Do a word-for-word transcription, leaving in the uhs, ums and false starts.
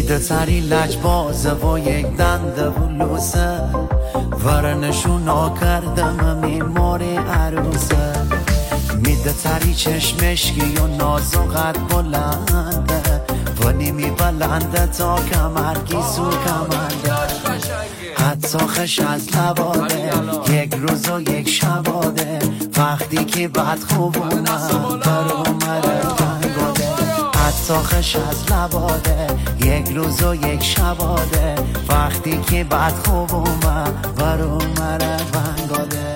میده سری لج بازه و یک دنده و لوسه ورنشونا کردم میماری عروسه میده تری چشمشکی و ناز و قد بلنده و نیمی بلنده تا کمر گیسو کمنده حتی خش از لباده یک روز و یک شباده وقتی که بد خوب اومد بر اومده بنگاده حتی خش از لباده یک روز و یک شباده وقتی که بد خوب اومد بر اومده بنگاده